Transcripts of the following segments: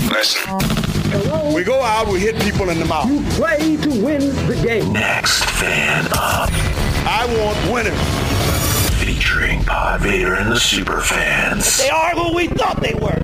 Listen. Hello? We go out, we hit people in the mouth. You play to win the game. Next Fan Up. I want winners. Featuring Pod Vader and the Superfans. They are who we thought they were.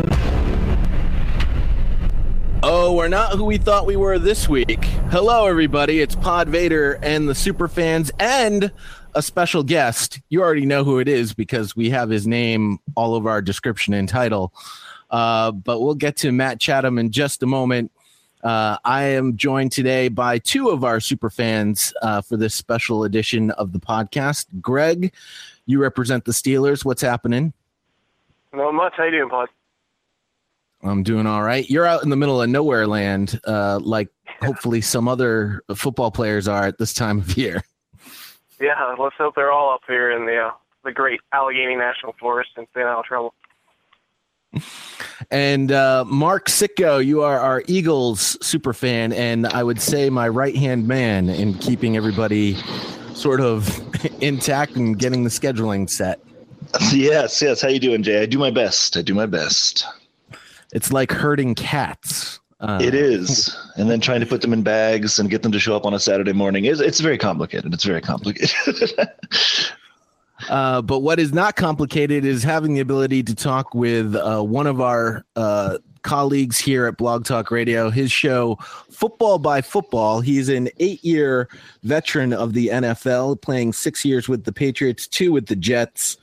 Oh, we're not who we thought we were this week. Hello, everybody. It's Pod Vader and the Superfans and a special guest. You already know who it is because we have his name all over our description and title. But we'll get to Matt Chatham in just a moment. I am joined today by two of our Superfans for this special edition of the podcast. Greg, you represent the Steelers. What's happening? Not much. How you doing, Pod? I'm doing all right. You're out in the middle of nowhere land, like hopefully some other football players are at this time of year. Yeah, let's hope they're all up here in the great Allegheny National Forest and staying out of trouble. And Mark Sitko, you are our Eagles superfan, and I would say my right-hand man in keeping everybody sort of intact and getting the scheduling set. Yes. How you doing, Jay? I do my best. It's like herding cats. It is. And then trying to put them in bags and get them to show up on a Saturday morning. It's very complicated. But what is not complicated is having the ability to talk with one of our colleagues here at Blog Talk Radio, his show, Football by Football. He's an 8-year veteran of the NFL, playing 6 years with the Patriots, 2 with the Jets.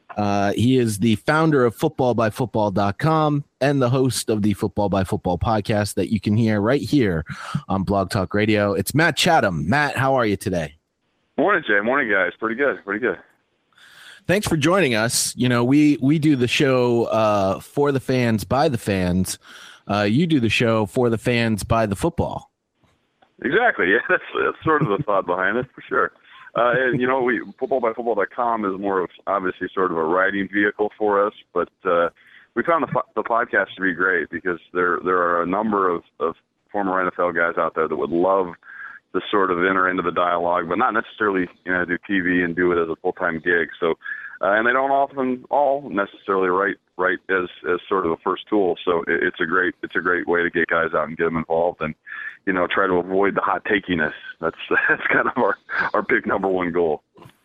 He is the founder of footballbyfootball.com and the host of the Football by Football podcast that you can hear right here on Blog Talk Radio. It's Matt Chatham. Matt, how are you today? Morning, Jay. Morning, guys. Pretty good. Thanks for joining us. You know, we do the show for the fans, by the fans. You do the show for the fans, by the football. Exactly. Yeah, that's sort of the thought behind it, for sure. And, you know, footballbyfootball.com is more of, obviously, sort of a writing vehicle for us. But we found the podcast to be great because there are a number of former NFL guys out there that would love to sort of enter into the dialogue, but not necessarily, do TV and do it as a full-time gig. So, and they don't often all necessarily write as sort of a first tool. So it's a great way to get guys out and get them involved and, try to avoid the hot takiness. That's kind of our big number one goal.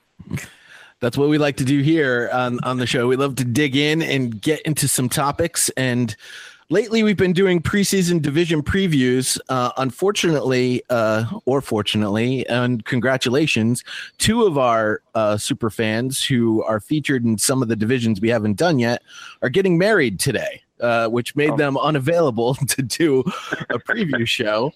That's what we like to do here on the show. We love to dig in and get into some topics. And lately, we've been doing preseason division previews. Unfortunately, or fortunately, and congratulations, 2 of our super fans who are featured in some of the divisions we haven't done yet are getting married today, which made them unavailable to do a preview show.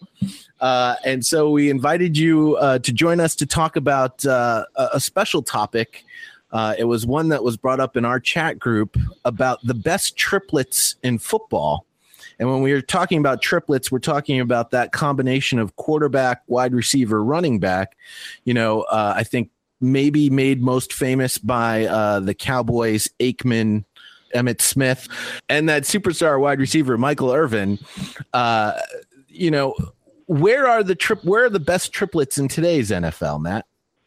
And so we invited you to join us to talk about a special topic. It was one that was brought up in our chat group about the best triplets in football. And when we are talking about triplets, we're talking about that combination of quarterback, wide receiver, running back. I think maybe made most famous by the Cowboys, Aikman, Emmitt Smith, and that superstar wide receiver, Michael Irvin. Where are the best triplets in today's NFL, Matt?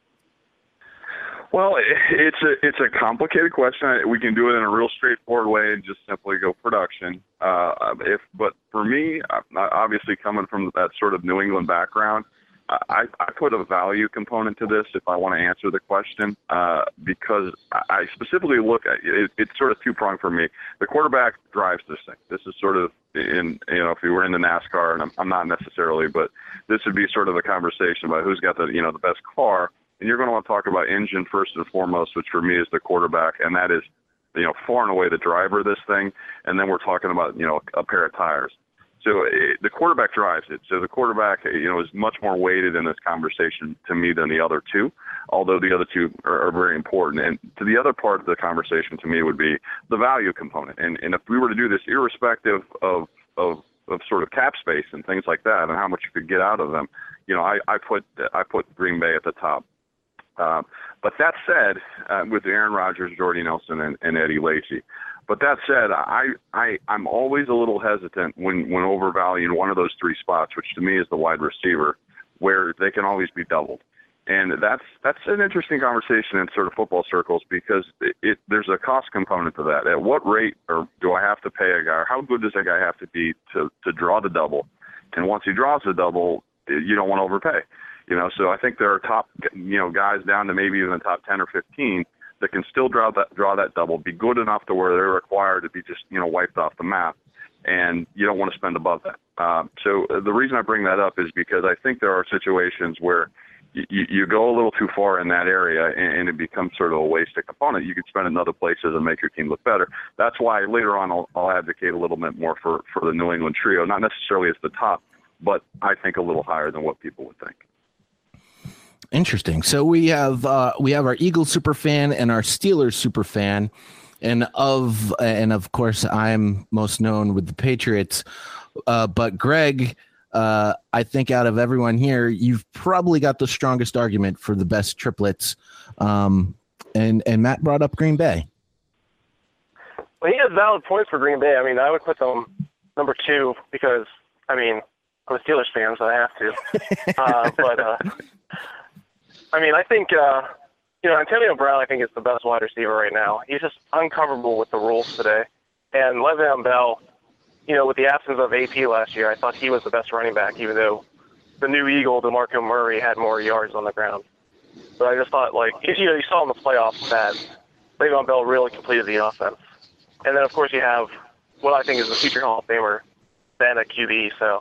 Well, it's a complicated question. We can do it in a real straightforward way and just simply go production. But for me, obviously coming from that sort of New England background, I put a value component to this if I want to answer the question, because I specifically look at it. It's sort of two-pronged for me. The quarterback drives this thing. This is sort of if we were in the NASCAR, and I'm not necessarily, but this would be sort of a conversation about who's got the best car. And you're going to want to talk about engine first and foremost, which for me is the quarterback, and that is, far and away the driver of this thing. And then we're talking about, a pair of tires. So the quarterback drives it. So the quarterback, is much more weighted in this conversation to me than the other two, although the other two are very important. And to the other part of the conversation to me would be the value component. And if we were to do this irrespective of sort of cap space and things like that and how much you could get out of them, I put Green Bay at the top. But that said, with Aaron Rodgers, Jordy Nelson, and Eddie Lacy. But that said, I'm always a little hesitant when overvaluing one of those 3 spots, which to me is the wide receiver, where they can always be doubled. And that's an interesting conversation in sort of football circles because there's a cost component to that. At what rate or do I have to pay a guy? Or how good does that guy have to be to draw the double? And once he draws the double, you don't want to overpay. So I think there are top, guys down to maybe even the top 10 or 15 that can still draw that double, be good enough to where they're required to be just, wiped off the map. And you don't want to spend above that. So the reason I bring that up is because I think there are situations where you go a little too far in that area and it becomes sort of a wasted component. You could spend in other places and make your team look better. That's why later on I'll advocate a little bit more for the New England trio, not necessarily as the top, but I think a little higher than what people would think. Interesting. So we have our Eagles super fan and our Steelers super fan, and of course I'm most known with the Patriots. But Greg, I think out of everyone here, you've probably got the strongest argument for the best triplets. And Matt brought up Green Bay. Well, he has valid points for Green Bay. I mean, I would put them number 2 because, I'm a Steelers fan, so I have to. I think, Antonio Brown, I think, is the best wide receiver right now. He's just uncoverable with the rules today. And Le'Veon Bell, with the absence of AP last year, I thought he was the best running back, even though the new Eagle, DeMarco Murray, had more yards on the ground. But I just thought, you saw in the playoffs that Le'Veon Bell really completed the offense. And then, of course, you have what I think is the future Hall of Famer, Ben at QB. So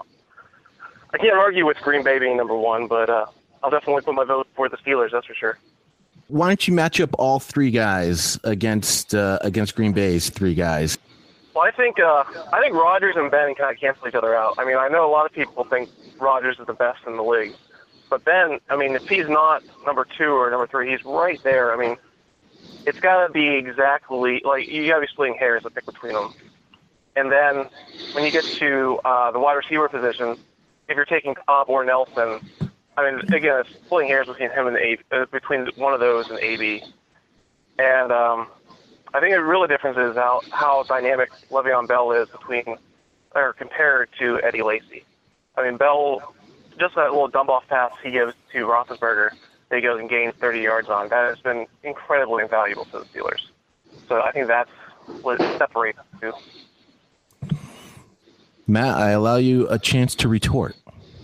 I can't argue with Green Bay being number 1, but I'll definitely put my vote for the Steelers, that's for sure. Why don't you match up all 3 guys against Green Bay's 3 guys? Well, I think Rodgers and Ben kind of cancel each other out. I know a lot of people think Rodgers is the best in the league, but Ben, if he's not number 2 or number 3, he's right there. It's got to be exactly you got to be splitting hairs to pick between them. And then when you get to the wide receiver position, if you're taking Cobb or Nelson, again, it's splitting hairs between him and between one of those and AB. And I think the real difference is how dynamic Le'Veon Bell is compared to Eddie Lacy. Bell, just that little dump-off pass he gives to Roethlisberger that he goes and gains 30 yards on, that has been incredibly invaluable to the Steelers. So I think that's what separates the two. Matt, I allow you a chance to retort.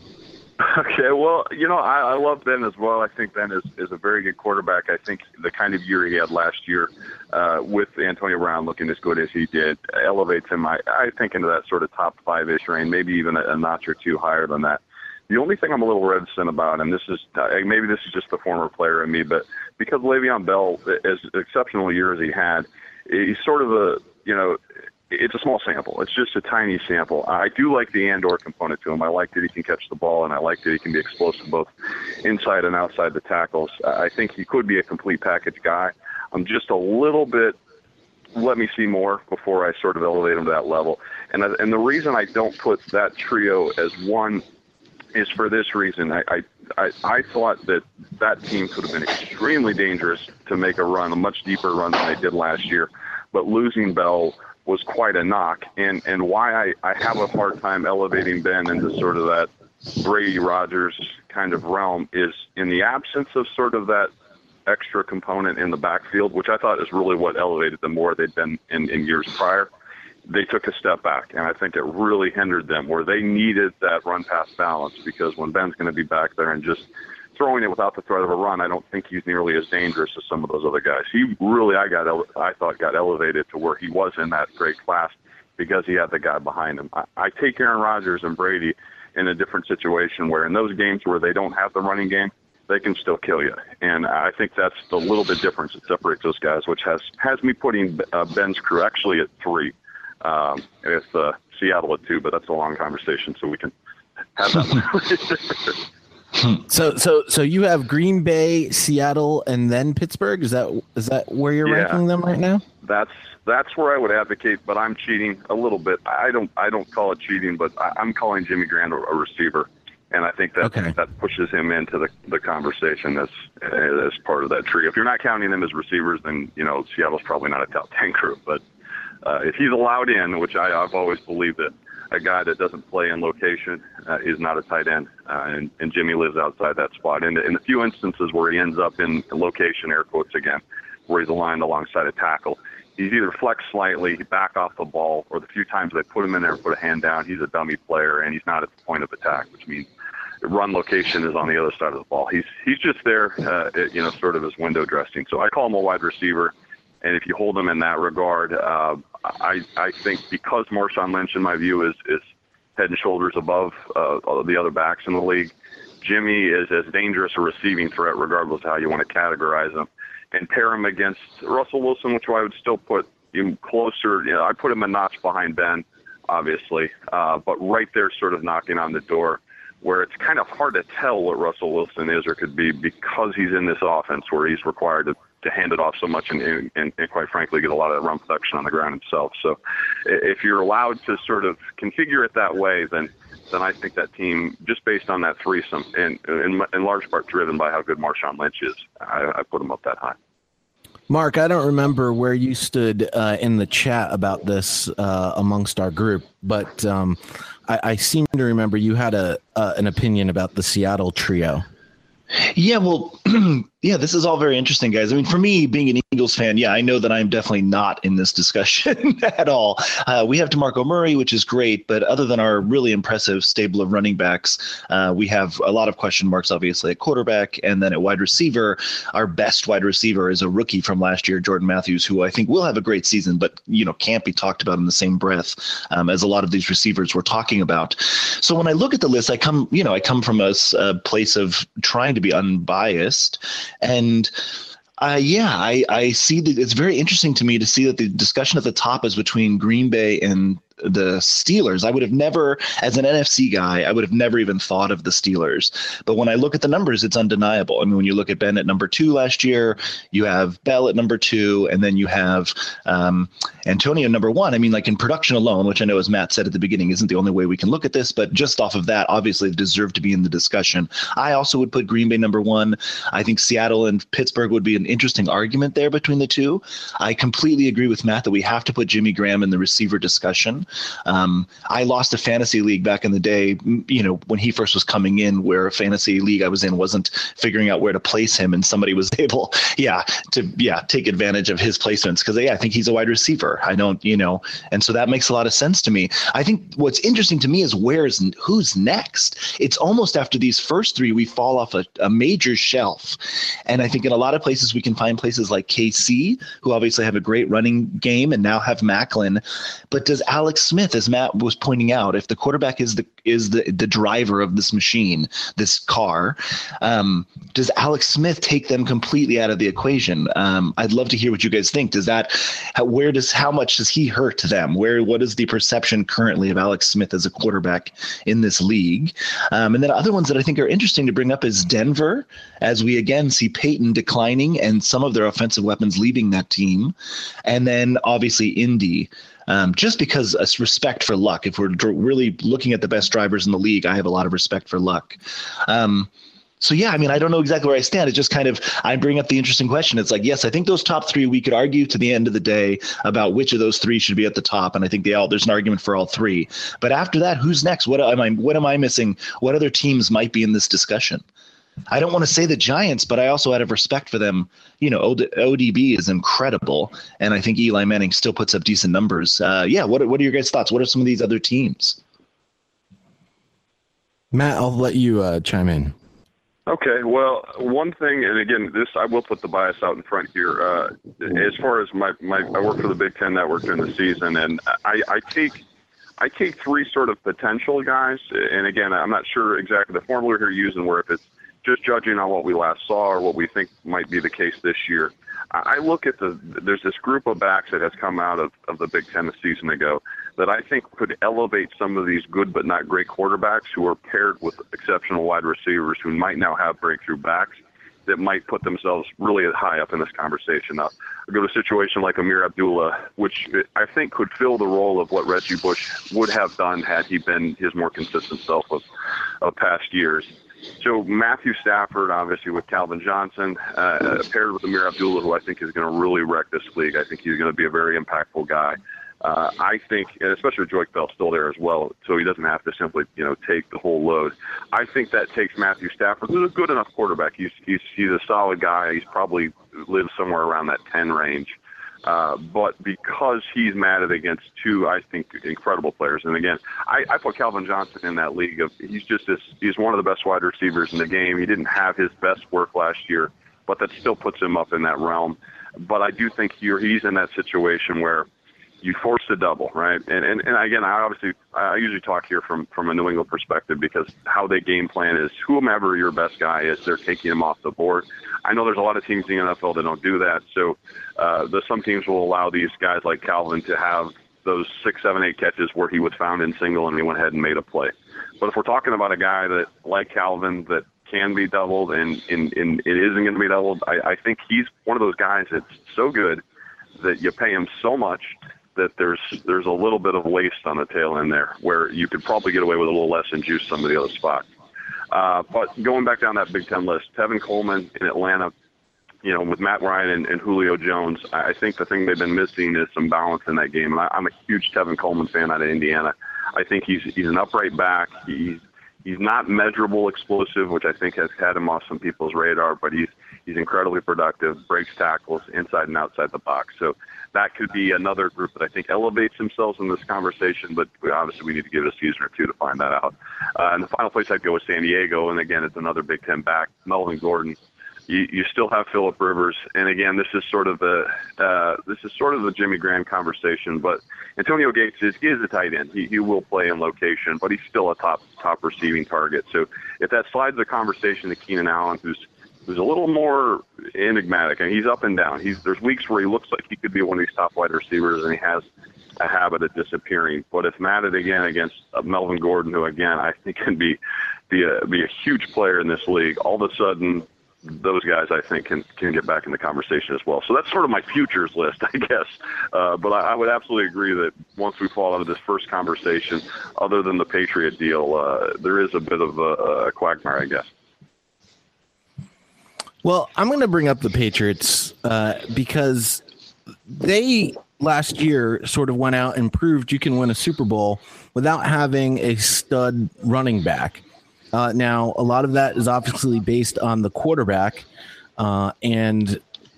Okay, well, I love Ben as well. I think Ben is a very good quarterback. I think the kind of year he had last year with Antonio Brown looking as good as he did elevates him, I think, into that sort of top 5-ish range, maybe even a notch or 2 higher than that. The only thing I'm a little reticent about, and this is maybe this is just the former player in me, but because Le'Veon Bell, as exceptional a year as he had, he's sort of it's a small sample. It's just a tiny sample. I do like the and/or component to him. I like that he can catch the ball, and I like that he can be explosive both inside and outside the tackles. I think he could be a complete package guy. I'm just a little bit, let me see more before I sort of elevate him to that level. And the reason I don't put that trio as 1 is for this reason. I thought that team could have been extremely dangerous to make a run, a much deeper run than they did last year. But losing Bell was quite a knock, and why I have a hard time elevating Ben into sort of that Brady Rodgers kind of realm is in the absence of sort of that extra component in the backfield, which I thought is really what elevated them more they'd been in years prior. They took a step back, and I think it really hindered them where they needed that run-pass balance, because when Ben's going to be back there and just throwing it without the threat of a run, I don't think he's nearly as dangerous as some of those other guys. He really, I thought, got elevated to where he was in that great class because he had the guy behind him. I take Aaron Rodgers and Brady in a different situation where in those games where they don't have the running game, they can still kill you. And I think that's the little bit difference that separates those guys, which has me putting Ben's crew actually at 3. With Seattle at 2, but that's a long conversation, so we can have that one. So you have Green Bay, Seattle, and then Pittsburgh. Is that where you're ranking them right now? That's where I would advocate, but I'm cheating a little bit. I don't call it cheating, but I'm calling Jimmy Graham a receiver, and I think that pushes him into the conversation as part of that tree. If you're not counting them as receivers, then Seattle's probably not a top 10 group. But if he's allowed in, which I've always believed that a guy that doesn't play in location is not a tight end, and Jimmy lives outside that spot. And in the few instances where he ends up in location, air quotes again, where he's aligned alongside a tackle, he's either flexed slightly, back off the ball, or the few times they put him in there and put a hand down, he's a dummy player, and he's not at the point of attack, which means run location is on the other side of the ball. He's just there, sort of as window dressing. So I call him a wide receiver, and if you hold him in that regard, I think because Marshawn Lynch, in my view, is head and shoulders above all the other backs in the league, Jimmy is as dangerous a receiving threat regardless of how you want to categorize him. And pair him against Russell Wilson, which I would still put him closer. I put him a notch behind Ben, obviously, but right there sort of knocking on the door where it's kind of hard to tell what Russell Wilson is or could be because he's in this offense where he's required to hand it off so much and quite frankly, get a lot of run production on the ground himself. So if you're allowed to sort of configure it that way, then I think that team, just based on that threesome, and in large part driven by how good Marshawn Lynch is, I put him up that high. Mark, I don't remember where you stood in the chat about this amongst our group, but I seem to remember you had an opinion about the Seattle trio. Yeah, well, yeah, this is all very interesting, guys. I mean, for me, being an Eagles fan, yeah, I know that I'm definitely not in this discussion at all. We have DeMarco Murray, which is great, but other than our really impressive stable of running backs, we have a lot of question marks, obviously, at quarterback, and then at wide receiver. Our best wide receiver is a rookie from last year, Jordan Matthews, who I think will have a great season, but can't be talked about in the same breath as a lot of these receivers we're talking about. So when I look at the list, I come from a place of trying to be unbiased. And I see that it's very interesting to me to see that the discussion at the top is between Green Bay and the Steelers. I would have never, as an NFC guy, I would have never even thought of the Steelers. But when I look at the numbers, it's undeniable. I mean, when you look at Ben at number 2 last year, you have Bell at number 2, and then you have Antonio number 1. I mean, like in production alone, which I know, as Matt said at the beginning, isn't the only way we can look at this, but just off of that, obviously they deserve to be in the discussion. I also would put Green Bay number 1. I think Seattle and Pittsburgh would be an interesting argument there between the two. I completely agree with Matt that we have to put Jimmy Graham in the receiver discussion. I lost a fantasy league back in the day, when he first was coming in, where a fantasy league I was in wasn't figuring out where to place him, and somebody was able, to take advantage of his placements because, I think he's a wide receiver. I don't, and so that makes a lot of sense to me. I think what's interesting to me is who's next. It's almost after these first 3, we fall off a major shelf. And I think in a lot of places we can find places like KC, who obviously have a great running game and now have Macklin. But does Alex Smith, as Matt was pointing out, if the quarterback is the driver of this machine, this car, does Alex Smith take them completely out of the equation? I'd love to hear what you guys think. How much does he hurt them? What is the perception currently of Alex Smith as a quarterback in this league? And then other ones that I think are interesting to bring up is Denver, as we again see Peyton declining and some of their offensive weapons leaving that team. And then obviously Indy. Just because of respect for Luck. If we're really looking at the best drivers in the league, I have a lot of respect for Luck. So, yeah, I mean, I don't know exactly where I stand. It's just kind of, I bring up the interesting question. It's like, yes, I think those top 3, we could argue to the end of the day about which of those 3 should be at the top. And I think there's an argument for all 3. But after that, who's next? What am I missing? What other teams might be in this discussion? I don't want to say the Giants, but I also out of respect for them, ODB is incredible. And I think Eli Manning still puts up decent numbers. What are your guys' thoughts? What are some of these other teams? Matt, I'll let you chime in. Okay, well, one thing, and again, I will put the bias out in front here. As far as I work for the Big Ten Network during the season, and I take 3 sort of potential guys. And again, I'm not sure exactly the formula you're using, where if it's just judging on what we last saw or what we think might be the case this year. I look at there's this group of backs that has come out of the Big Ten a season ago that I think could elevate some of these good but not great quarterbacks who are paired with exceptional wide receivers who might now have breakthrough backs that might put themselves really high up in this conversation. Now, I'll go to a situation like Amir Abdullah, which I think could fill the role of what Reggie Bush would have done had he been his more consistent self of past years. So Matthew Stafford, obviously, with Calvin Johnson, paired with Amir Abdullah, who I think is going to really wreck this league. I think he's going to be a very impactful guy. I think, and especially with Joique Bell still there as well, so he doesn't have to simply, take the whole load. I think that takes Matthew Stafford, who's a good enough quarterback. He's a solid guy. He's probably lives somewhere around that 10 range. But because he's matted against two, I think, incredible players. And again, I put Calvin Johnson in that league of he's one of the best wide receivers in the game. He didn't have his best work last year, but that still puts him up in that realm. But I do think he's in that situation where you force a double, right? And again, I usually talk here from a New England perspective, because how they game plan is whomever your best guy is, they're taking him off the board. I know there's a lot of teams in the NFL that don't do that. So some teams will allow these guys like Calvin to have those 6, 7, 8 catches where he was found in single and he went ahead and made a play. But if we're talking about a guy that like Calvin that can be doubled and it isn't going to be doubled, I think he's one of those guys that's so good that you pay him so much that there's a little bit of waste on the tail end there, where you could probably get away with a little less and juice some of the other spots. But going back down that Big Ten list, Tevin Coleman in Atlanta, with Matt Ryan and Julio Jones, I think the thing they've been missing is some balance in that game. And I'm a huge Tevin Coleman fan out of Indiana. I think he's an upright back. He's not measurable explosive, which I think has had him off some people's radar, but he's incredibly productive, breaks tackles inside and outside the box. So that could be another group that I think elevates themselves in this conversation, but obviously we need to give it a season or two to find that out. And the final place I'd go is San Diego, and again, it's another Big Ten back, Melvin Gordon. You still have Phillip Rivers, and again, this is sort of the Jimmy Graham conversation. But Antonio Gates is a tight end. He will play in location, but he's still a top receiving target. So if that slides the conversation to Keenan Allen, who's a little more enigmatic, and he's up and down. There's weeks where he looks like he could be one of these top wide receivers, and he has a habit of disappearing. But if matted again against Melvin Gordon, who again I think can be a huge player in this league, all of a sudden those guys I think can get back in the conversation as well. So that's sort of my futures list, I guess. But I would absolutely agree that once we fall out of this first conversation, other than the Patriot deal, there is a bit of a quagmire, I guess. Well, I'm going to bring up the Patriots because they last year sort of went out and proved you can win a Super Bowl without having a stud running back. Now, a lot of that is obviously based on the quarterback and,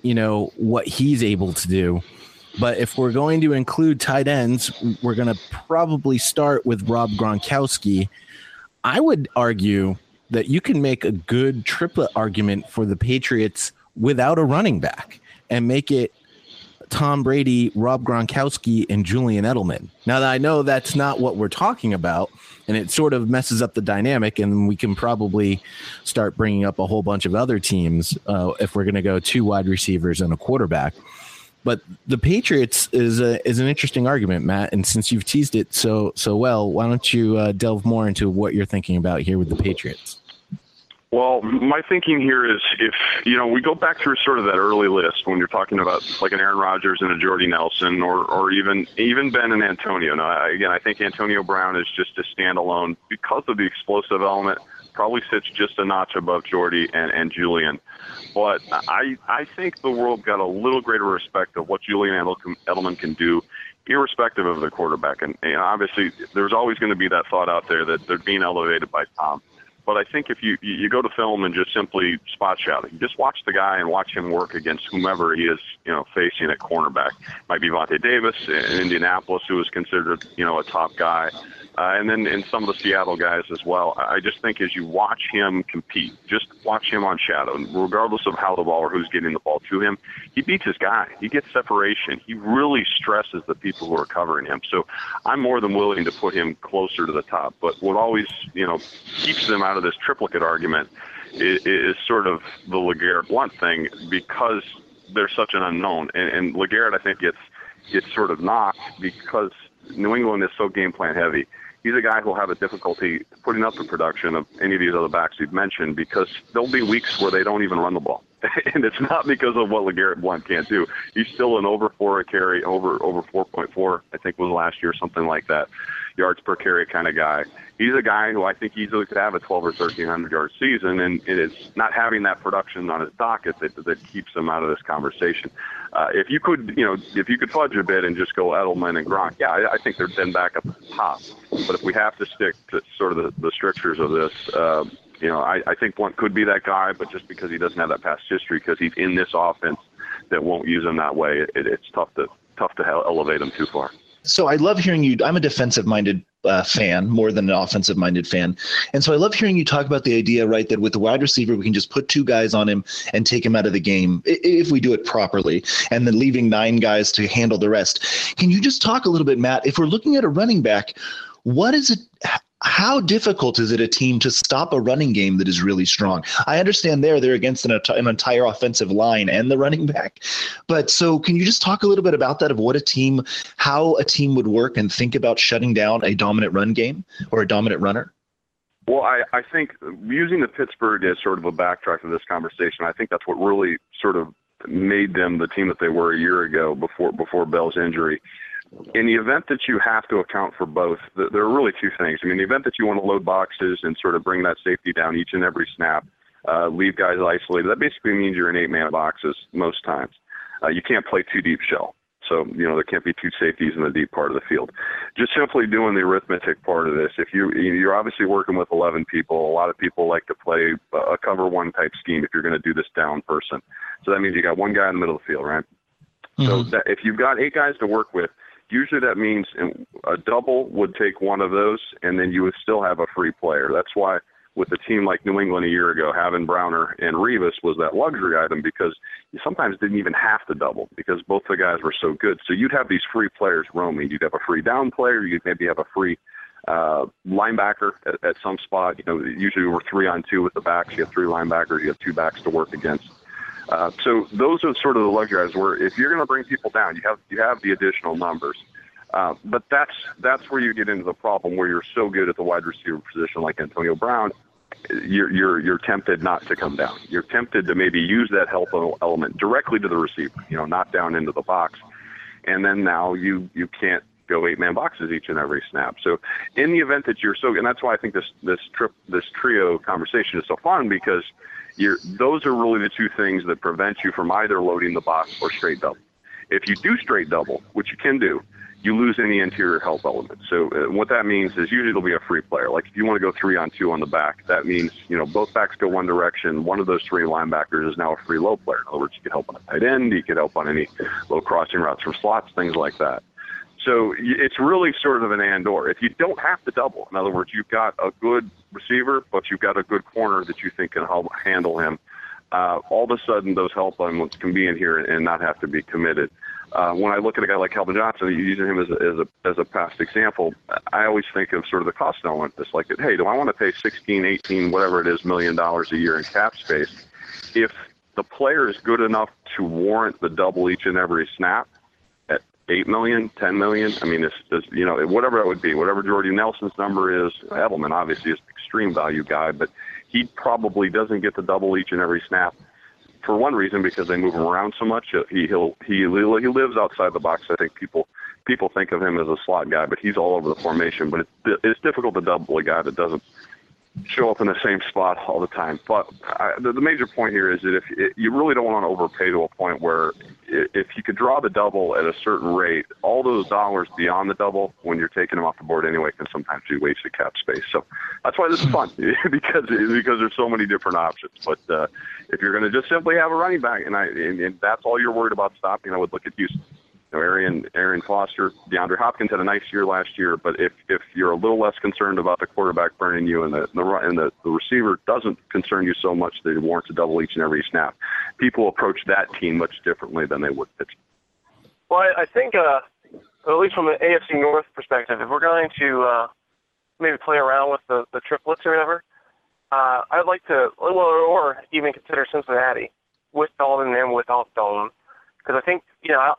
what he's able to do. But if we're going to include tight ends, we're going to probably start with Rob Gronkowski. I would argue that you can make a good triplet argument for the Patriots without a running back and make it Tom Brady, Rob Gronkowski, and Julian Edelman. Now, I know that's not what we're talking about, and it sort of messes up the dynamic, and we can probably start bringing up a whole bunch of other teams if we're going to go 2 wide receivers and a quarterback. But the Patriots is an interesting argument, Matt, and since you've teased it so well, why don't you delve more into what you're thinking about here with the Patriots? Well, my thinking here is if, we go back through sort of that early list when you're talking about like an Aaron Rodgers and a Jordy Nelson or even Ben and Antonio. Now, again, I think Antonio Brown is just a standalone because of the explosive element, probably sits just a notch above Jordy and Julian. But I think the world got a little greater respect of what Julian Edelman can do, irrespective of the quarterback. And obviously, there's always going to be that thought out there that they're being elevated by Tom. But I think if you go to film and just simply spot shouting, just watch the guy and watch him work against whomever he is, facing at cornerback. Might be Vontae Davis in Indianapolis, who is considered, a top guy. And then in some of the Seattle guys as well. I just think as you watch him compete, just watch him on shadow, regardless of how the ball or who's getting the ball to him, he beats his guy. He gets separation. He really stresses the people who are covering him. So I'm more than willing to put him closer to the top. But what always, keeps them out of this triplicate argument is sort of the LeGarrette Blount thing, because they're such an unknown. And LeGarrette, I think, gets sort of knocked because New England is so game plan heavy. He's a guy who will have a difficulty putting up the production of any of these other backs you've mentioned, because there'll be weeks where they don't even run the ball. And it's not because of what LeGarrette Blount can't do. He's still an over 4 a carry, over 4.4, I think was last year, something like that, yards per carry kind of guy. He's a guy who I think easily could have a 12 or 1,300 yard season, and it's not having that production on his docket that keeps him out of this conversation. If you could fudge a bit and just go Edelman and Gronk, yeah, I think they're then back up at the top. But if we have to stick to sort of the strictures of this, I think one could be that guy, but just because he doesn't have that past history, because he's in this offense that won't use him that way, it's tough to elevate him too far. So I love hearing you. I'm a defensive-minded fan more than an offensive-minded fan. And so I love hearing you talk about the idea, right, that with the wide receiver, we can just put 2 guys on him and take him out of the game if we do it properly, and then leaving 9 guys to handle the rest. Can you just talk a little bit, Matt, if we're looking at a running back, what is it? How difficult is it a team to stop a running game that is really strong? I understand they're against an entire offensive line and the running back. But so can you just talk a little bit about that, of how a team would work and think about shutting down a dominant run game or a dominant runner? Well, I think using the Pittsburgh as sort of a backtrack to this conversation, I think that's what really sort of made them the team that they were a year ago before Bell's injury. In the event that you have to account for both, there are really 2 things. I mean, the event that you want to load boxes and sort of bring that safety down each and every snap, leave guys isolated, that basically means you're in 8-man boxes most times. You can't play 2 deep shell. So, there can't be 2 safeties in the deep part of the field. Just simply doing the arithmetic part of this, if you're obviously working with 11 people, a lot of people like to play a cover 1 type scheme if you're going to do this down person. So that means you got 1 guy in the middle of the field, right? Mm-hmm. So if you've got 8 guys to work with, usually that means a double would take 1 of those, and then you would still have a free player. That's why with a team like New England a year ago, having Browner and Revis was that luxury item, because you sometimes didn't even have to double because both the guys were so good. So you'd have these free players roaming. You'd have a free down player. You'd maybe have a free linebacker at some spot. Usually we're 3-on-2 with the backs. You have 3 linebackers. You have 2 backs to work against. So those are sort of the luxury items where if you're going to bring people down, you have the additional numbers. But that's where you get into the problem, where you're so good at the wide receiver position like Antonio Brown, you're tempted not to come down. You're tempted to maybe use that help element directly to the receiver, not down into the box. And then now you can't go 8-man boxes each and every snap. So in the event that and that's why I think this trio conversation is so fun, because those are really the 2 things that prevent you from either loading the box or straight double. If you do straight double, which you can do, you lose any interior help element. So what that means is usually there'll be a free player. Like if you want to go 3-on-2 on the back, that means, both backs go one direction. One of those 3 linebackers is now a free low player. In other words, you could help on a tight end. You could help on any low crossing routes from slots, things like that. So it's really sort of an and/or. If you don't have to double, in other words, you've got a good receiver, but you've got a good corner that you think can help handle him, all of a sudden those help elements can be in here and not have to be committed. When I look at a guy like Calvin Johnson, using him as a past example, I always think of sort of the cost element. It's like, hey, do I want to pay 16, 18, whatever it is, $1 million a year in cap space? If the player is good enough to warrant the double each and every snap, $8 million, $10 million. I mean, it's whatever it would be, whatever Jordy Nelson's number is. Edelman obviously is an extreme value guy, but he probably doesn't get the double each and every snap for one reason, because they move him around so much. He lives outside the box. I think people think of him as a slot guy, but he's all over the formation. But it's difficult to double a guy that doesn't show up in the same spot all the time. But the major point here is that if you really don't want to overpay to a point where if you could draw the double at a certain rate, all those dollars beyond the double, when you're taking them off the board anyway, can sometimes be wasted cap space. So that's why this is fun, because there's so many different options. But if you're going to just simply have a running back, and that's all you're worried about stopping, I would look at Houston. Arian Foster, DeAndre Hopkins had a nice year last year, but if you're a little less concerned about the quarterback burning you and the receiver doesn't concern you so much that it warrants a double each and every snap, people approach that team much differently than they would pitch. Well, I think, at least from an AFC North perspective, if we're going to maybe play around with the triplets or whatever, I'd like to, or even consider Cincinnati with Dalton and without Dalton, because I think,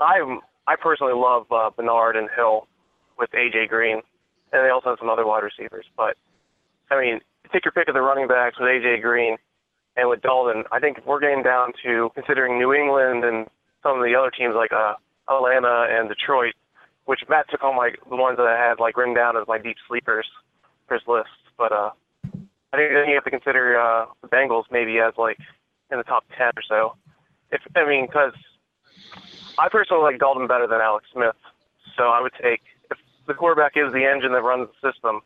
I personally love Bernard and Hill with A.J. Green, and they also have some other wide receivers. But, I mean, take your pick of the running backs with A.J. Green and with Dalton. I think if we're getting down to considering New England and some of the other teams like Atlanta and Detroit, which Matt took on the ones that I had written down as my deep sleepers for his list. But I think then you have to consider the Bengals maybe as in the top 10 or so. Because I personally like Dalton better than Alex Smith. So I would take, if the quarterback is the engine that runs the system,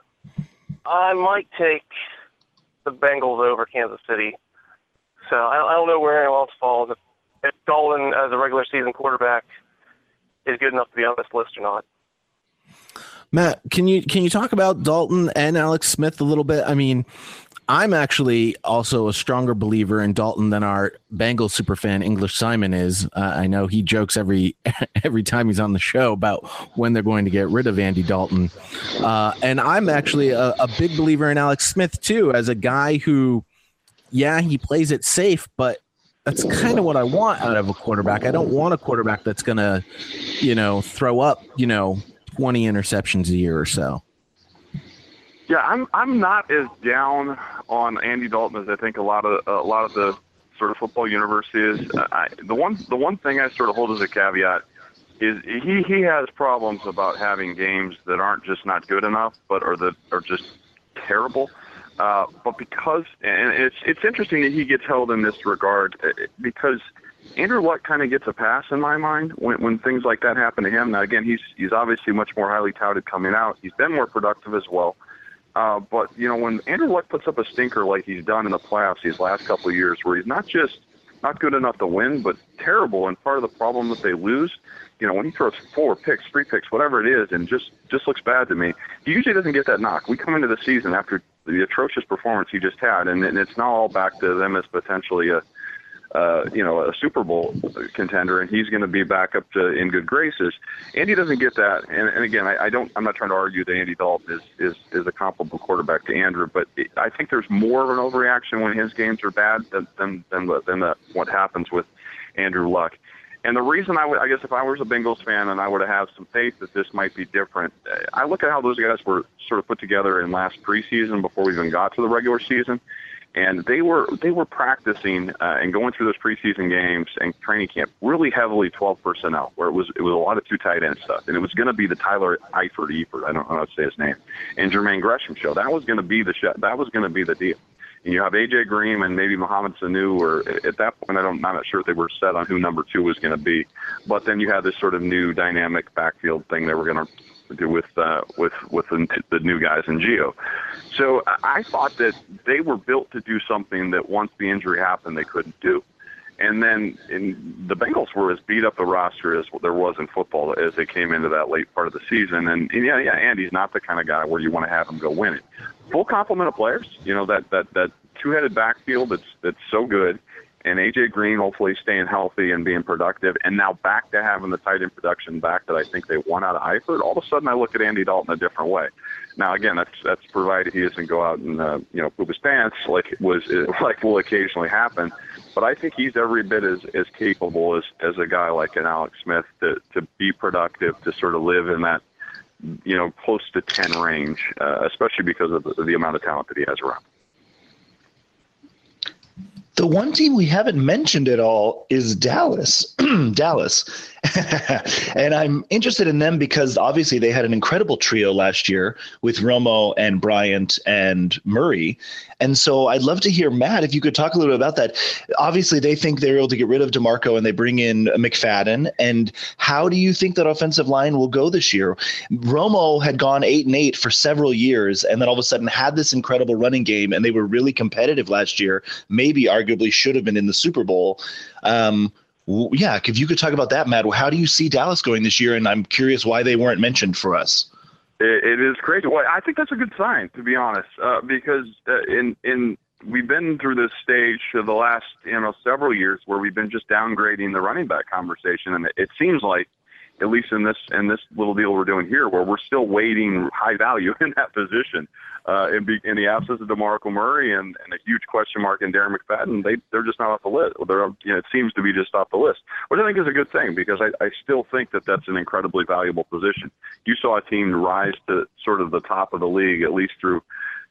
I might take the Bengals over Kansas City. So I don't know where anyone else falls. If Dalton, as a regular season quarterback, is good enough to be on this list or not. Matt, can you talk about Dalton and Alex Smith a little bit? I mean, I'm actually also a stronger believer in Dalton than our Bengals superfan English Simon is. I know he jokes every time he's on the show about when they're going to get rid of Andy Dalton. And I'm actually a big believer in Alex Smith too, as a guy who, yeah, he plays it safe, but that's kind of what I want out of a quarterback. I don't want a quarterback that's going to, throw up, 20 interceptions a year or so. Yeah, I'm not as down on Andy Dalton as I think a lot of the sort of football universe is. The one thing I sort of hold as a caveat is he has problems about having games that aren't just not good enough, but are just terrible. But because, and it's interesting that he gets held in this regard, because Andrew Luck kind of gets a pass in my mind when things like that happen to him. Now again, he's obviously much more highly touted coming out. He's been more productive as well. But when Andrew Luck puts up a stinker like he's done in the playoffs these last couple of years, where he's not just not good enough to win, but terrible, and part of the problem that they lose, when he throws 4 picks, 3 picks, whatever it is, and just looks bad to me, he usually doesn't get that knock. We come into the season after the atrocious performance he just had, and it's now all back to them as potentially a Super Bowl contender, and he's going to be back up to in good graces. Andy doesn't get that, and again, I'm not trying to argue that Andy Dalton is a comparable quarterback to Andrew, but I think there's more of an overreaction when his games are bad than what happens with Andrew Luck. And the reason I guess if I was a Bengals fan and I would have some faith that this might be different, I look at how those guys were sort of put together in last preseason before we even got to the regular season. And they were practicing and going through those preseason games and training camp really heavily 12 personnel, where it was a lot of 2 tight end stuff, and it was going to be the Tyler Eifert, I don't know how to say his name, and Jermaine Gresham show. That was going to be the deal. And you have AJ Green and maybe Mohamed Sanu, or at that point I'm not sure if they were set on who number 2 was going to be. But then you had this sort of new dynamic backfield thing they were going to do with the new guys in Gio. So I thought that they were built to do something that once the injury happened they couldn't do. And then the Bengals were as beat up the roster as there was in football as they came into that late part of the season. And yeah, Andy's not the kind of guy where you want to have him go win it. Full complement of players, that 2-headed backfield that's so good. And A.J. Green hopefully staying healthy and being productive, and now back to having the tight end production back that I think they won out of Eifert. All of a sudden, I look at Andy Dalton a different way. Now, again, that's provided he doesn't go out and poop his pants like will occasionally happen. But I think he's every bit as capable as a guy like an Alex Smith to be productive, to sort of live in that close to 10 range, especially because of the amount of talent that he has around. The one team we haven't mentioned at all is Dallas. Dallas. And I'm interested in them because obviously they had an incredible trio last year with Romo and Bryant and Murray. And so I'd love to hear, Matt, if you could talk a little bit about that. Obviously, they think they're able to get rid of DeMarco and they bring in McFadden. And how do you think that offensive line will go this year? Romo had gone 8-8 for several years and then all of a sudden had this incredible running game, and they were really competitive last year, maybe arguably should have been in the Super Bowl. Yeah, if you could talk about that, Matt, how do you see Dallas going this year? And I'm curious why they weren't mentioned for us. It is crazy. Well, I think that's a good sign, to be honest, because we've been through this stage for the last several years where we've been just downgrading the running back conversation, and it seems like, at least in this little deal we're doing here, where we're still weighting high value in that position. In the absence of DeMarco Murray and a huge question mark in Darren McFadden, they're just not off the list. It seems to be just off the list, which I think is a good thing because I still think that that's an incredibly valuable position. You saw a team rise to sort of the top of the league, at least through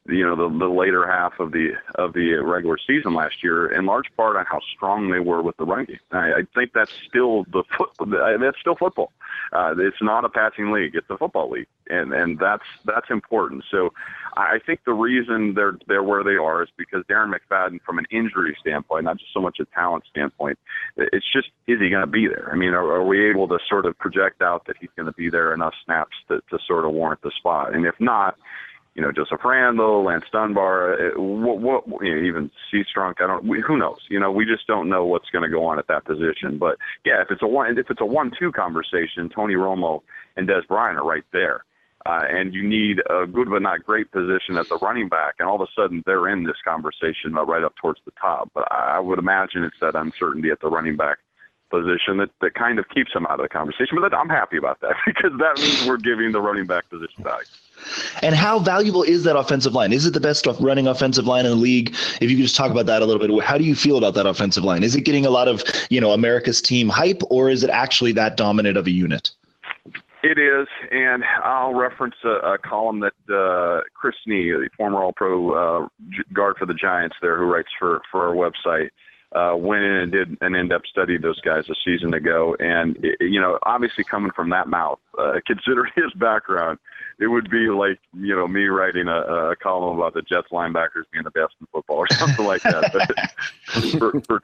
the later half of the regular season last year, in large part on how strong they were with the running game. I think that's still football. It's not a passing league; it's a football league, and that's important. So I think the reason they're where they are is because Darren McFadden, from an injury standpoint, not just so much a talent standpoint, it's just, is he going to be there? I mean, are we able to sort of project out that he's going to be there enough snaps to sort of warrant the spot? And if not, Joseph Randall, Lance Dunbar, even C. Strunk, who knows? We just don't know what's going to go on at that position. But yeah, if it's a 1-2 conversation, Tony Romo and Des Bryant are right there. And you need a good but not great position at the running back, and all of a sudden they're in this conversation right up towards the top. But I would imagine it's that uncertainty at the running back position that kind of keeps them out of the conversation. But I'm happy about that, because that means we're giving the running back position value. And how valuable is that offensive line? Is it the best running offensive line in the league? If you could just talk about that a little bit, how do you feel about that offensive line? Is it getting a lot of, America's team hype, or is it actually that dominant of a unit? It is, and I'll reference a column that Chris Nee, the former All-Pro guard for the Giants there, who writes for our website, went in and did an in-depth study of those guys a season ago. And, obviously coming from that mouth, considering his background, it would be like, me writing a column about the Jets linebackers being the best in football or something like that. But for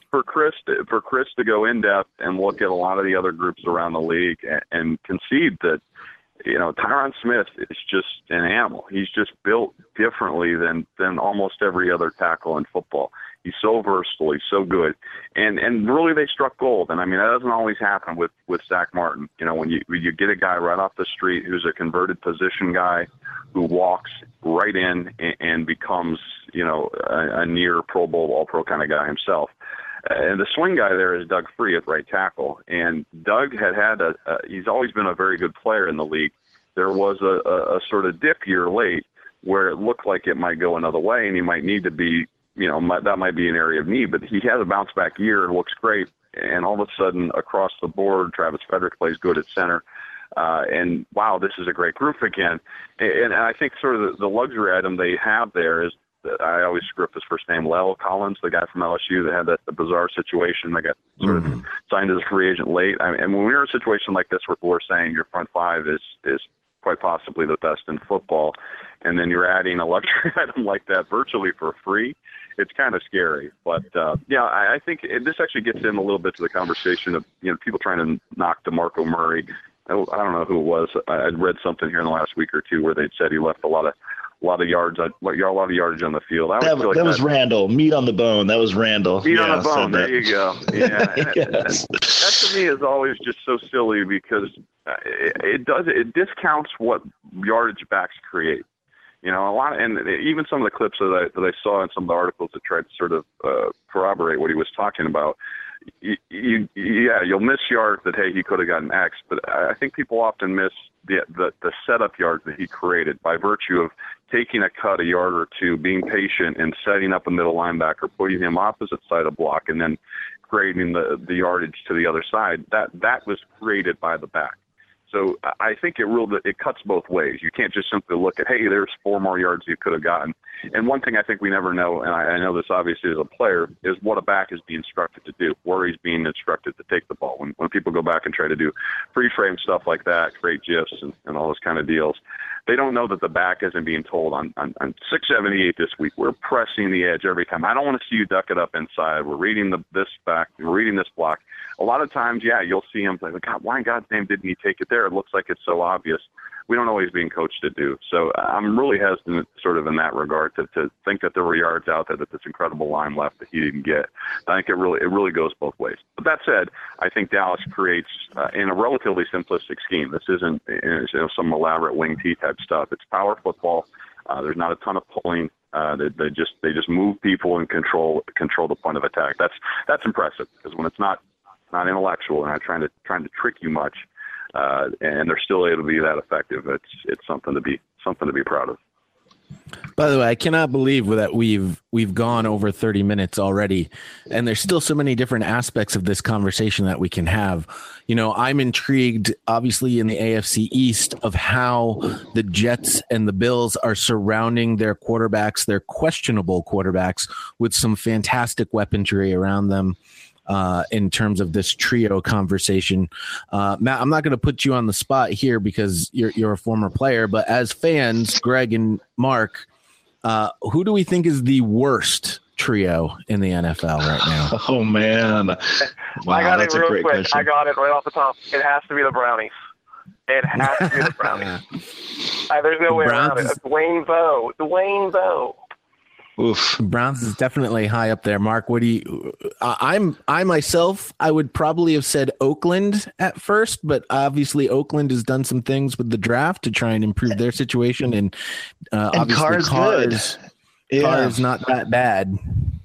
Chris to go in depth and look at a lot of the other groups around the league and concede that, Tyron Smith is just an animal. He's just built differently than almost every other tackle in football. He's so versatile. He's so good. And really they struck gold. And, I mean, that doesn't always happen with Zach Martin. When you get a guy right off the street who's a converted position guy who walks right in and becomes, a near Pro Bowl, All-Pro kind of guy himself. And the swing guy there is Doug Free at right tackle. And Doug he's always been a very good player in the league. There was a sort of dip year late where it looked like it might go another way, and he might need to be, that might be an area of need, but he has a bounce back year and looks great. And all of a sudden across the board, Travis Frederick plays good at center. And wow, this is a great group again. And I think sort of the luxury item they have there is, I always screw up his first name, Lel Collins, the guy from LSU that had the bizarre situation that got sort of signed as a free agent late. And when we're in a situation like this where we're saying your front five is quite possibly the best in football, and then you're adding a luxury item like that virtually for free, it's kind of scary. But I think this actually gets in a little bit to the conversation of people trying to knock DeMarco Murray. I don't know who it was. I'd read something here in the last week or two where they'd said he left a lot of yardage on the field. That was Randall. Meat on the bone. That was Randall. Meat on the bone. There you go. Yeah. Yes. That to me is always just so silly, because it discounts what yardage backs create. A lot, and even some of the clips that I saw in some of the articles that tried to sort of corroborate what he was talking about. You'll miss yards that, hey, he could have gotten X, but I think people often miss the setup yards that he created by virtue of taking a cut a yard or two, being patient, and setting up a middle linebacker, putting him opposite side of block, and then creating the yardage to the other side. That was created by the back. So I think it cuts both ways. You can't just simply look at, hey, there's 4 more yards you could have gotten. And one thing I think we never know, and I know this obviously as a player, is what a back is being instructed to do, where he's being instructed to take the ball. When people go back and try to do free-frame stuff like that, create GIFs and all those kind of deals, they don't know that the back isn't being told on 678 this week, we're pressing the edge every time. I don't want to see you duck it up inside. We're reading this back. We're reading this block. A lot of times, you'll see him like, God, why in God's name didn't he take it there? It looks like it's so obvious. We don't know what he's being coached to do. So I'm really hesitant sort of in that regard to think that there were yards out there that this incredible line left that he didn't get. I think it really goes both ways. But that said, I think Dallas creates in a relatively simplistic scheme. This isn't some elaborate wing T type stuff. It's power football. There's not a ton of pulling. They just move people and control the point of attack. That's impressive, because when it's not intellectual and not trying to trick you much, and they're still able to be that effective, it's something to be proud of. By the way, I cannot believe that we've gone over 30 minutes already, and there's still so many different aspects of this conversation that we can have. You know, I'm intrigued, obviously, in the AFC East of how the Jets and the Bills are surrounding their quarterbacks, their questionable quarterbacks, with some fantastic weaponry around them. In terms of this trio conversation, Matt, I'm not going to put you on the spot here because you're a former player, but as fans, Greg and Mark, who do we think is the worst trio in the NFL right now? Oh man, wow, I got that's it a real great quick. question. I got it right off the top. It has to be the Brownies. It has to be the Brownies. There's no way around it. Dwayne Bowe. Oof. Browns is definitely high up there. Mark, what do you? I myself, I would probably have said Oakland at first, but obviously Oakland has done some things with the draft to try and improve their situation, and obviously Carr's not that bad.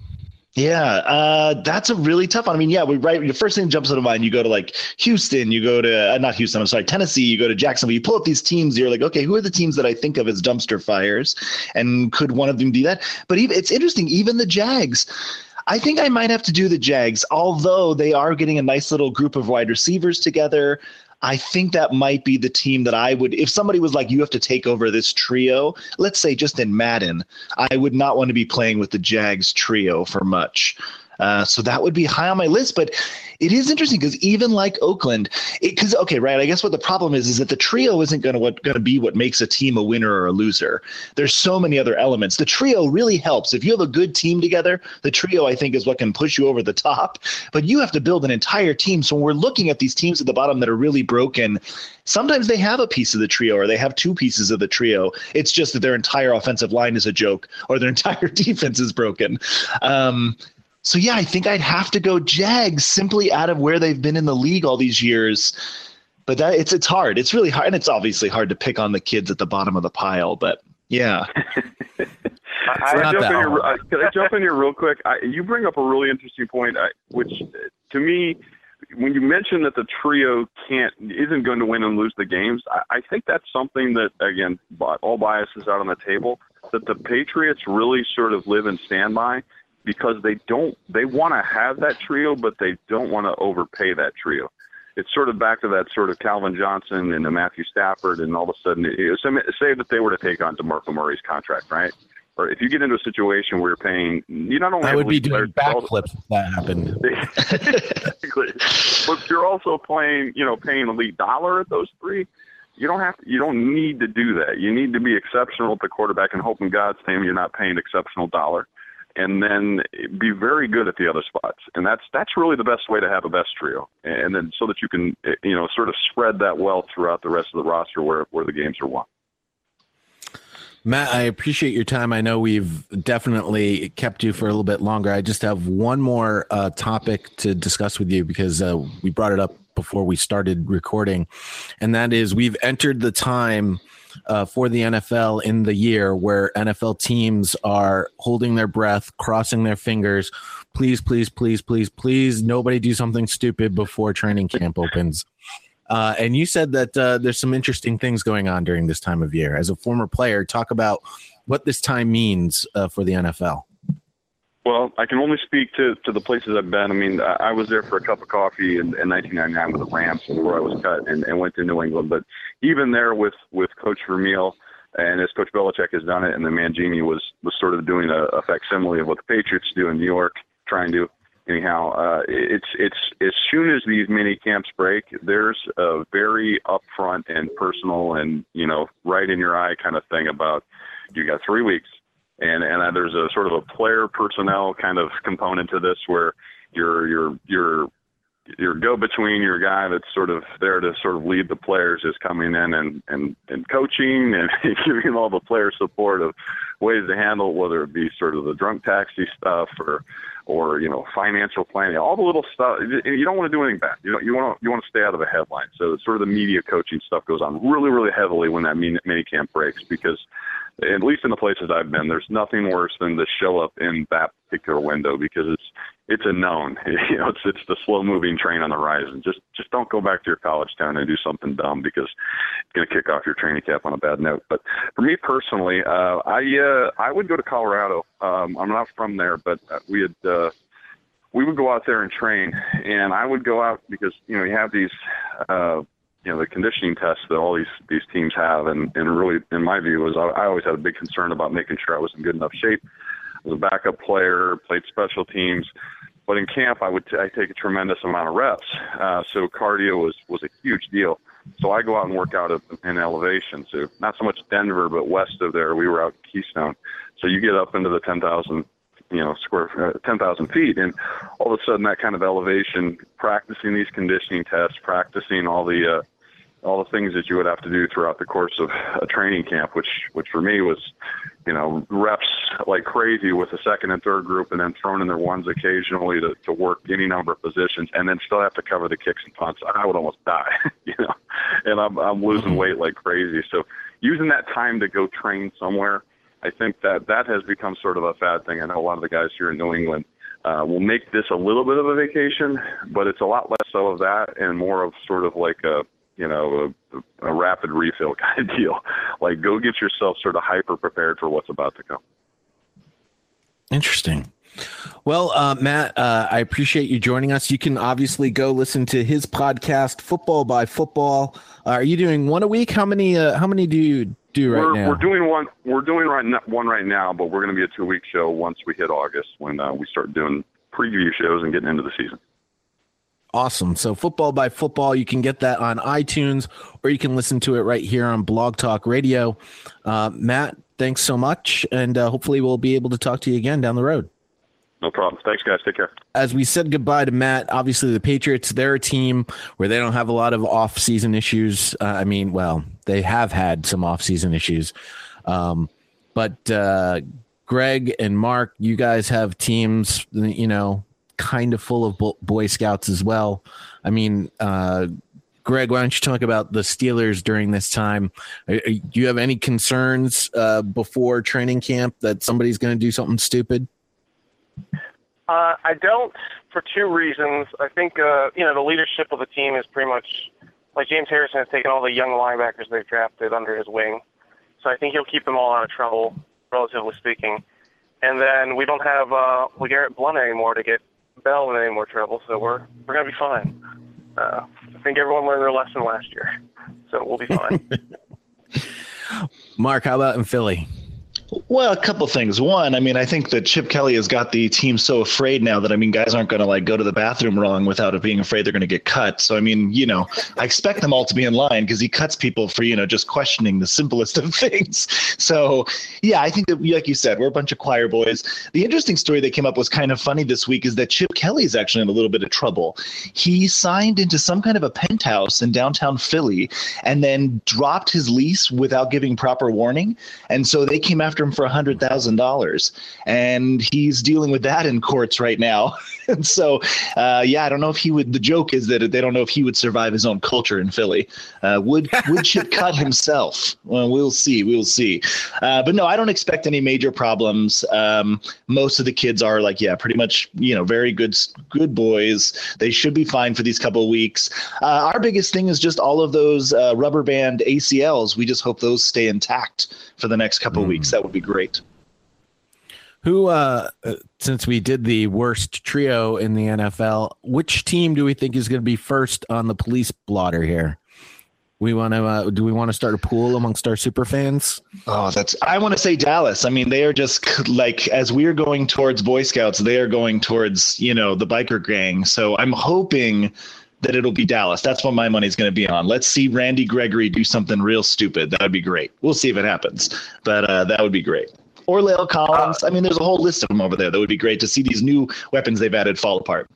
Yeah, that's a really tough one. I mean, yeah, the first thing that jumps into mind, you go to like Houston, you go to not Houston, I'm sorry, Tennessee, you go to Jacksonville, you pull up these teams, you're like, okay, who are the teams that I think of as dumpster fires, and could one of them do that? But it's interesting, even the Jags. I think I might have to do the Jags, although they are getting a nice little group of wide receivers together. I think that might be the team that I would, if somebody was like, you have to take over this trio, let's say just in Madden, I would not want to be playing with the Jags trio for much. So that would be high on my list, but it is interesting because even like Oakland, I guess what the problem is that the trio isn't going to be what makes a team a winner or a loser. There's so many other elements. The trio really helps. If you have a good team together, the trio, I think, is what can push you over the top, but you have to build an entire team. So when we're looking at these teams at the bottom that are really broken, sometimes they have a piece of the trio or they have two pieces of the trio. It's just that their entire offensive line is a joke or their entire defense is broken. So, yeah, I think I'd have to go Jags simply out of where they've been in the league all these years. But it's hard. It's really hard. And it's obviously hard to pick on the kids at the bottom of the pile. But, yeah. Can I jump in here real quick? You bring up a really interesting point, which to me, when you mention that the trio isn't going to win and lose the games, I think that's something that, again, all biases out on the table, that the Patriots really sort of live and stand by. Because they want to have that trio, but they don't want to overpay that trio. It's sort of back to that sort of Calvin Johnson and Matthew Stafford, and all of a sudden, say that they were to take on DeMarco Murray's contract, right? Or if you get into a situation where you're paying, you not only I would be doing backflips if that happened. Exactly. But you're also paying elite dollar at those three. You don't need to do that. You need to be exceptional at the quarterback and hope in God's name you're not paying exceptional dollar. And then be very good at the other spots. And that's really the best way to have a best trio. And then so that you can, sort of spread that wealth throughout the rest of the roster where the games are won. Matt, I appreciate your time. I know we've definitely kept you for a little bit longer. I just have one more topic to discuss with you because we brought it up before we started recording. And that is we've entered the time for the NFL in the year where NFL teams are holding their breath, crossing their fingers. Please, please, please, please, please, nobody do something stupid before training camp opens. And you said that there's some interesting things going on during this time of year. As a former player, talk about what this time means for the NFL. Well, I can only speak to the places I've been. I mean, I was there for a cup of coffee in 1999 with the Rams before I was cut and went to New England. But even there with Coach Vermeil and as Coach Belichick has done it, and then Mangini was sort of doing a facsimile of what the Patriots do in New York, trying to. Anyhow, it's as soon as these mini camps break, there's a very upfront and personal and, right in your eye kind of thing about you got 3 weeks. And there's a sort of a player personnel kind of component to this where your go-between, your guy that's sort of there to sort of lead the players is coming in and coaching and giving all the player support of ways to handle, whether it be sort of the drunk taxi stuff or financial planning, all the little stuff. You don't want to do anything bad. You want to stay out of the headline. So sort of the media coaching stuff goes on really, really heavily when that mini camp breaks because at least in the places I've been, there's nothing worse than to show up in that particular window because it's a known. It's the slow moving train on the horizon. Just don't go back to your college town and do something dumb because it's going to kick off your training camp on a bad note. But for me personally, I would go to Colorado. I'm not from there, but we would go out there and train, and I would go out because you have these the conditioning tests that all these teams have, and really, in my view, I always had a big concern about making sure I was in good enough shape. I was a backup player, played special teams, but in camp I take a tremendous amount of reps. So cardio was a huge deal. So I go out and work out in elevation. So not so much Denver, but west of there, we were out in Keystone. So you get up into the 10,000 feet, and all of a sudden that kind of elevation, practicing these conditioning tests, practicing all the things that you would have to do throughout the course of a training camp, which for me was, reps like crazy with the second and third group, and then thrown in their ones occasionally to work any number of positions, and then still have to cover the kicks and punts. I would almost die, and I'm losing weight like crazy. So using that time to go train somewhere, I think that has become sort of a fad thing. I know a lot of the guys here in New England will make this a little bit of a vacation, but it's a lot less so of that and more of sort of like a rapid refill kind of deal. Like, go get yourself sort of hyper prepared for what's about to come. Interesting. Well, Matt, I appreciate you joining us. You can obviously go listen to his podcast, Football by Football. Are you doing one a week? How many do you do right now? We're doing one. We're doing one right now, but we're going to be a 2-week show once we hit August when we start doing preview shows and getting into the season. Awesome. So Football by Football, you can get that on iTunes, or you can listen to it right here on Blog Talk Radio. Matt, thanks so much, and hopefully we'll be able to talk to you again down the road. No problem. Thanks, guys. Take care. As we said goodbye to Matt, obviously the Patriots, they're a team where they don't have a lot of off-season issues. They have had some off-season issues. But Greg and Mark, you guys have teams, kind of full of Boy Scouts as well. Greg, why don't you talk about the Steelers during this time? Do you have any concerns before training camp that somebody's going to do something stupid? I don't, for two reasons. I think, the leadership of the team is pretty much, like James Harrison has taken all the young linebackers they've drafted under his wing. So I think he'll keep them all out of trouble, relatively speaking. And then we don't have LeGarrette Blount anymore to get Bell in any more trouble, so we're going to be fine. I think everyone learned their lesson last year, so we'll be fine. Mark, how about in Philly? Well, a couple things. One, I think that Chip Kelly has got the team so afraid now that, guys aren't going to go to the bathroom wrong without it being afraid they're going to get cut. So, I expect them all to be in line because he cuts people for, just questioning the simplest of things. So, yeah, I think that, like you said, we're a bunch of choir boys. The interesting story that came up was kind of funny this week is that Chip Kelly is actually in a little bit of trouble. He signed into some kind of a penthouse in downtown Philly and then dropped his lease without giving proper warning. And so they came after him for $100,000, and he's dealing with that in courts right now. And so, I don't know if he would. The joke is that they don't know if he would survive his own culture in Philly. Would Chip cut himself? Well, we'll see. But no, I don't expect any major problems. Most of the kids are pretty much, very good boys. They should be fine for these couple of weeks. Our biggest thing is just all of those rubber band ACLs. We just hope those stay intact for the next couple of weeks. That would be great. Who, since we did the worst trio in the NFL, which team do we think is going to be first on the police blotter here? Do we want to start a pool amongst our super fans? Oh, I want to say Dallas. They are just as we're going towards Boy Scouts, they are going towards, the biker gang. So I'm hoping that it'll be Dallas. That's what my money's going to be on. Let's see Randy Gregory do something real stupid. That would be great. We'll see if it happens, but that would be great. Or La'el Collins. There's a whole list of them over there. That would be great to see these new weapons they've added fall apart.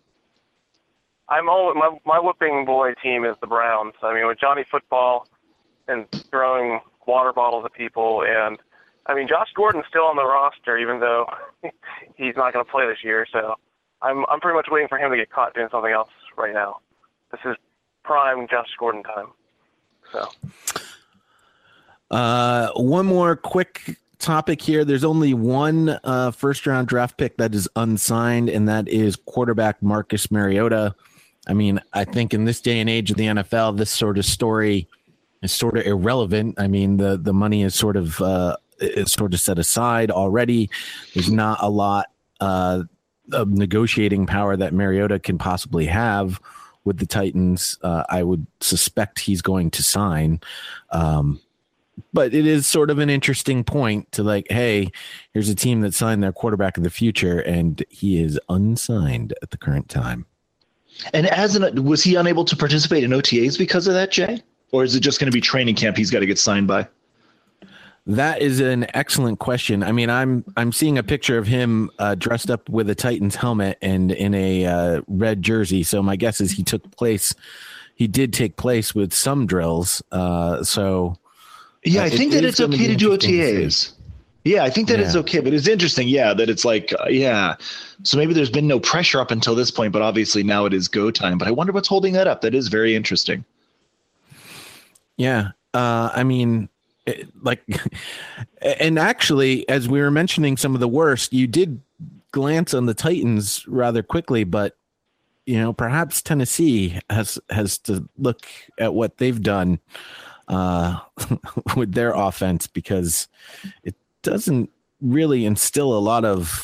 My whooping boy team is the Browns. With Johnny Football and throwing water bottles at people, and Josh Gordon's still on the roster, even though he's not going to play this year. So I'm pretty much waiting for him to get caught doing something else right now. This is prime Josh Gordon time. So, one more quick topic here. There's only one first-round draft pick that is unsigned, and that is quarterback Marcus Mariota. I mean, I think in this day and age of the NFL, this sort of story is sort of irrelevant. I mean, the money is sort of set aside already. There's not a lot of negotiating power that Mariota can possibly have with the Titans. I would suspect he's going to sign. But it is sort of an interesting point to like, hey, here's a team that signed their quarterback of the future, and he is unsigned at the current time. And was he unable to participate in OTAs because of that, Jay? Or is it just going to be training camp he's got to get signed by? That is an excellent question. I mean, I'm seeing a picture of him dressed up with a Titans helmet and in a red jersey. So my guess is he did take place with some drills. I think that it's okay to do OTAs. Yeah, I think that it's okay, but it's interesting, that it's like, so maybe there's been no pressure up until this point, but obviously now it is go time. But I wonder what's holding that up. That is very interesting. Yeah, I mean, and actually, as we were mentioning some of the worst, you did glance on the Titans rather quickly, but perhaps Tennessee has to look at what they've done with their offense, because it doesn't really instill a lot of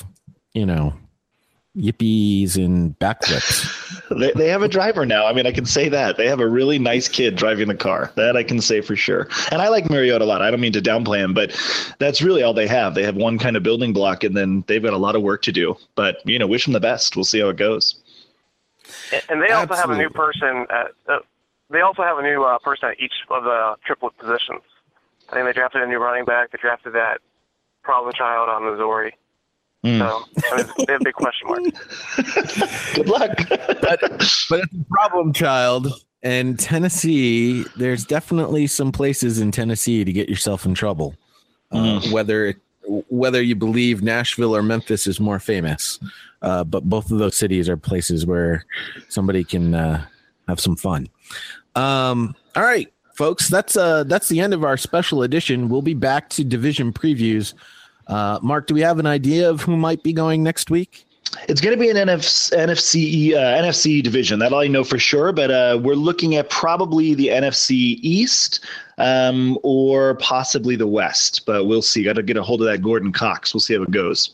yippies and backflips. They have a driver now. I mean, I can say that they have a really nice kid driving the car. That I can say for sure. And I like Mariota a lot. I don't mean to downplay him, but that's really all they have. They have one kind of building block, and then they've got a lot of work to do. But wish them the best. We'll see how it goes. And they also have a new person. They also have a new person at each of the triplet positions. I think they drafted a new running back. They drafted that problem child on Missouri. So they have a big question mark. Good luck. but it's a problem child. And Tennessee, there's definitely some places in Tennessee to get yourself in trouble. Whether you believe Nashville or Memphis is more famous. But both of those cities are places where somebody can have some fun. All right, folks, that's the end of our special edition. We'll be back to division previews. Mark, do we have an idea of who might be going next week? It's going to be an NFC division. That I know for sure, but we're looking at probably the NFC East or possibly the West, but we'll see. Got to get a hold of that Gordon Cox. We'll see how it goes.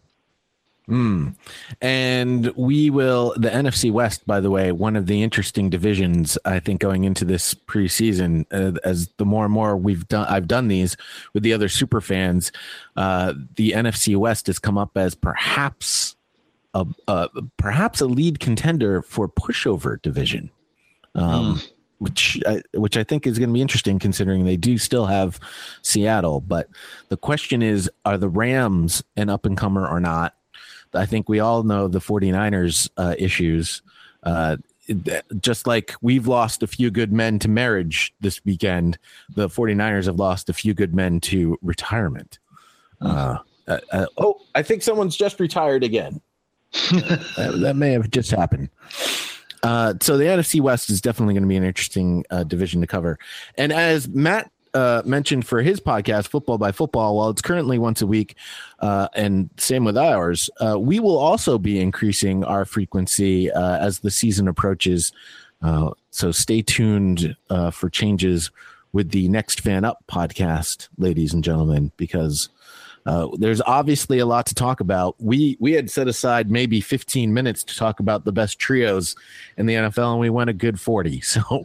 And we will, the NFC West, by the way, one of the interesting divisions, I think, going into this preseason, as the more and more I've done these with the other super fans, the NFC West has come up as perhaps a lead contender for pushover division, which I think is going to be interesting, considering they do still have Seattle. But the question is, are the Rams an up-and-comer or not? I think we all know the 49ers issues. Just like we've lost a few good men to marriage this weekend, the 49ers have lost a few good men to retirement. I think someone's just retired again. That may have just happened. So the NFC West is definitely going to be an interesting division to cover. And as Matt mentioned for his podcast, Football by Football, while it's currently once a week, and same with ours, we will also be increasing our frequency as the season approaches. So stay tuned for changes with the Next Fan Up podcast, ladies and gentlemen, because there's obviously a lot to talk about. We had set aside maybe 15 minutes to talk about the best trios in the NFL, and we went a good 40. So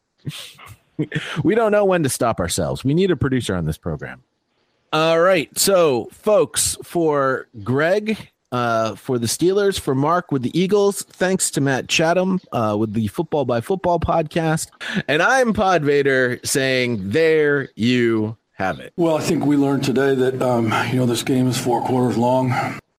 we don't know when to stop ourselves. We need a producer on this program. All right. So, folks, for Greg, for the Steelers, for Mark with the Eagles, thanks to Matt Chatham with the Football by Football podcast. And I'm Pod Vader saying, there you have it. Well, I think we learned today that, this game is 4 quarters long.